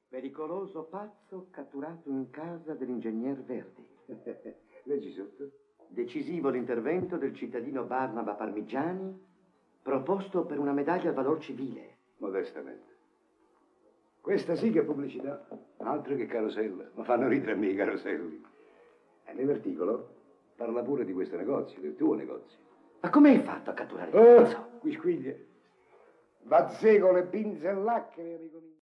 Pericoloso pazzo catturato in casa dell'ingegner Verdi. Leggi sotto. Decisivo l'intervento del cittadino Barnaba Parmigiani, proposto per una medaglia al valor civile. Modestamente. Questa sì che è pubblicità. Altro che carosella. Ma fanno ridere a me i caroselli. E nell'articolo parla pure di questo negozio, del tuo negozio. Ma come hai fatto a catturare il pazzo? Quisquiglie. Vazzè con le pinze e lacrime, amico mio.